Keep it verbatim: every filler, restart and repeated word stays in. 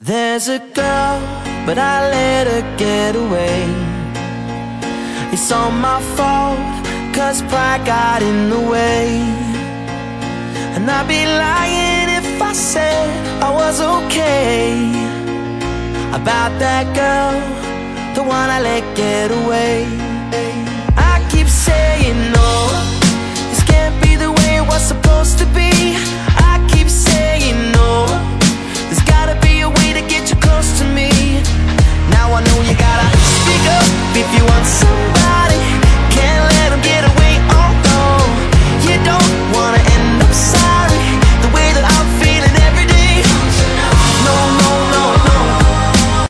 There's a girl, but I let her get away. It's all my fault, cause pride got in the way. And I'd be lying if I said I was okay about that girl, the one I let get away. I keep saying no, this can't be the way it was supposed to be. I keep saying no, there's gotta be a way to get you close to me. Now I know you gotta speak up if you want something.